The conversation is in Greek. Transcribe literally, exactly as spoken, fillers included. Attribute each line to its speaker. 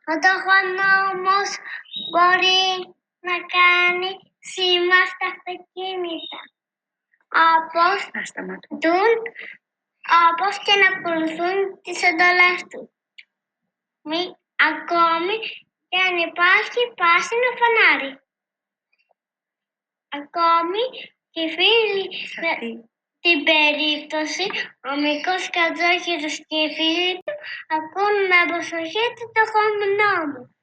Speaker 1: Ο τοχονόμος μπορεί να κάνει σήμα στα αυτοκίνητα. Όπως,
Speaker 2: Να σταματούν.
Speaker 1: όπως και να ακολουθούν τις εντολές του. Μη, ακόμη και αν υπάρχει πράσινο φανάρι. Ακόμη και φίλοι, στην περίπτωση ο μικρός Κατζόχυρος και οι φίλοι του ακούν με προσοχή τον τοχονόμο.